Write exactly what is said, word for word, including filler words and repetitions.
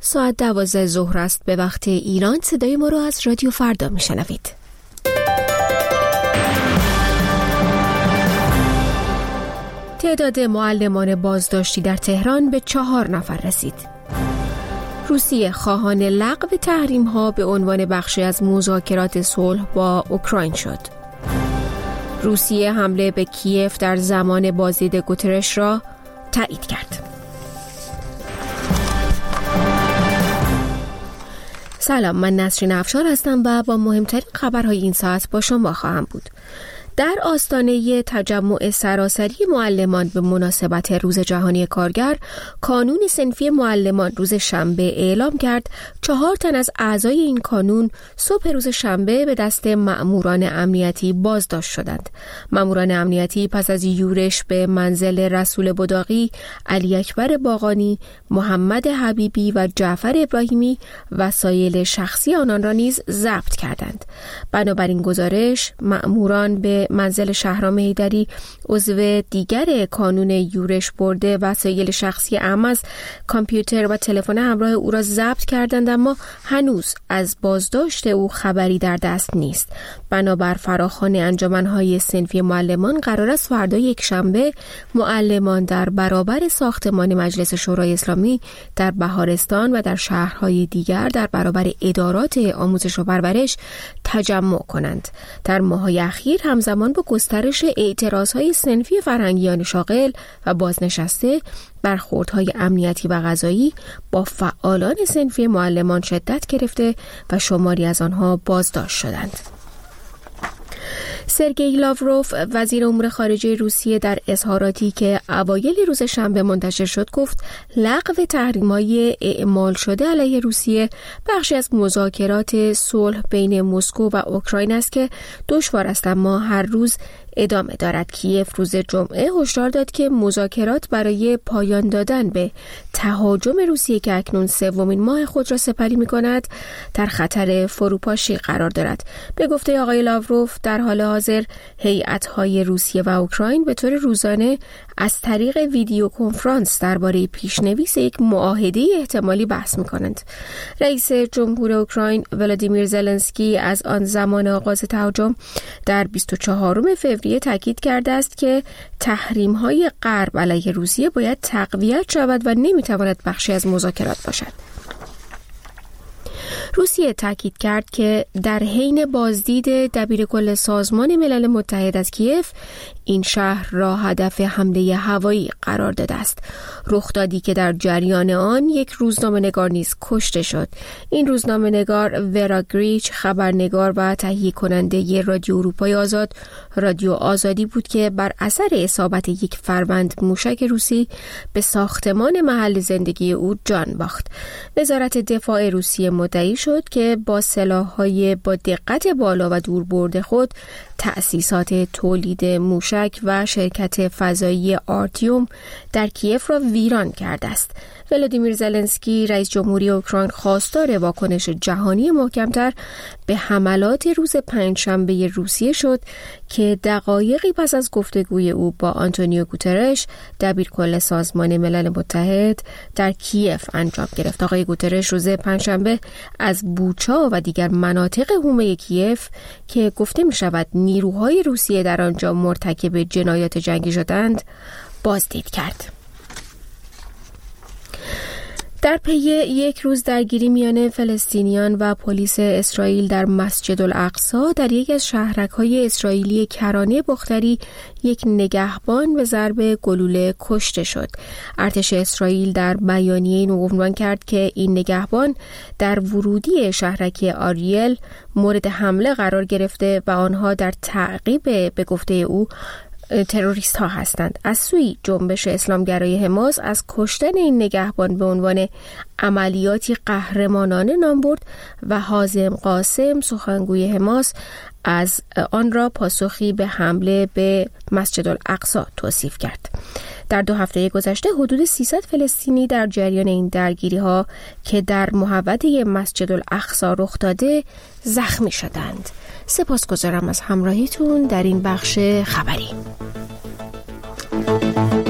ساعت دوازده ظهر است به وقت ایران. صدای ما رو از رادیو فردا میشنوید. تعداد معلمان بازداشتی در تهران به چهار نفر رسید. روسیه خواهان لغو تحریم‌ها به عنوان بخشی از مذاکرات صلح با اوکراین شد. روسیه حمله به کیف در زمان بازدید گوترش را تایید کرد. سلام، من نسرین افشار هستم و با مهمترین خبرهای این ساعت با شما خواهم بود. در آستانه تجمع سراسری معلمان به مناسبت روز جهانی کارگر، کانون صنفی معلمان روز شنبه اعلام کرد چهار تن از اعضای این کانون صبح روز شنبه به دست مأموران امنیتی بازداشت شدند. مأموران امنیتی پس از یورش به منزل رسول بداقی، علی اکبر باقانی، محمد حبیبی و جعفر ابراهیمی وسایل شخصی آنان را نیز ضبط کردند. بنابراین گزارش، مأموران به منزل شهرام حیدری عضو دیگر کانون یورش برده وسایل شخصی اهم از کامپیوتر و تلفن همراه او را ضبط کردند، اما هنوز از بازداشت او خبری در دست نیست. بنابر فراخوان انجمنهای صنفی معلمان، قرار است فردا یک شنبه معلمان در برابر ساختمان مجلس شورای اسلامی در بهارستان و در شهرهای دیگر در برابر ادارات آموزش و پرورش تجمع کنند. در ماه‌های اخیر همزمان با گسترش اعتراضهای صنفی فرهنگیان شاغل و بازنشسته، برخوردهای امنیتی و قضایی با فعالان صنفی معلمان شدت گرفته و شماری از آنها بازداشت شدند. سرگئی لاوروف، وزیر امور خارجه روسیه، در اظهاراتی که اوایل روز شنبه منتشر شد گفت لغو تحریم‌های اعمال شده علیه روسیه بخشی از مذاکرات صلح بین مسکو و اوکراین است که دشوار است اما هر روز ادامه دارد. کیف روز جمعه هشدار داد که مذاکرات برای پایان دادن به تهاجم روسیه که اکنون سومین ماه خود را سپری می‌کند در خطر فروپاشی قرار دارد. به گفته آقای لاوروف، در حال حاضر هیئت‌های روسیه و اوکراین به طور روزانه از طریق ویدیو کنفرانس درباره پیشنویس یک معاهده احتمالی بحث می‌کنند. رئیس جمهور اوکراین ولادیمیر زلنسکی از آن زمان آغاز تهاجم در بیست و چهارم فوریه تاکید کرده است که تحریم‌های غرب علیه روسیه باید تقویت شود و نمی‌تواند بخشی از مذاکرات باشد. روسیه تاکید کرد که در حین بازدید دبیرکل سازمان ملل متحد از کیف، این شهر را هدف حمله هوایی قرار داده است. رخدادی که در جریان آن یک روزنامه‌نگار نیز کشته شد. این روزنامه‌نگار ورا گریچ، خبرنگار و تهیه کننده رادیو اروپای آزاد، رادیو آزادی بود که بر اثر اصابت یک فروند موشک روسی به ساختمان محل زندگی او جان باخت. وزارت دفاع روسیه مدعی شد که با سلاح‌های با دقت بالا و دوربرد خود تأسیسات تولید موشک و شرکت فضایی آرتیوم در کیف را ویران کرده است. ولادیمیر زلنسکی، رئیس جمهوری اوکراین، خواستار واکنش جهانی محکمتر به حملات روز پنجشنبه روسیه شد که دقایقی پس از گفتگوی او با آنتونیو گوترش، دبیرکل سازمان ملل متحد، در کیف انجام گرفت. آقای گوترش روز پنجشنبه از بوچا و دیگر مناطق حومه کیف که گفته می شود نیروهای روسیه در آنجا مرتکب جنایات جنگی شدند بازدید کرد. در پی یک روز درگیری میان فلسطینیان و پلیس اسرائیل در مسجد الاقصی، در یک از شهرک‌های اسرائیلی کرانه بختری یک نگهبان به ضرب گلوله کشته شد. ارتش اسرائیل در بیانیه این عنوان کرد که این نگهبان در ورودی شهرک آریل مورد حمله قرار گرفته و آنها در تعقیب به گفته او تروریست ها هستند. از سوی جنبش اسلامگرای حماس از کشتن این نگهبان به عنوان عملیاتی قهرمانانه نام برد و حازم قاسم، سخنگوی حماس، از آن را پاسخی به حمله به مسجد الاقصی توصیف کرد. در دو هفته گذشته حدود سیصد فلسطینی در جریان این درگیری ها که در محوطه مسجد الاقصی رخ داده زخمی شدند. سپاسگزارم از همراهیتون در این بخش خبری.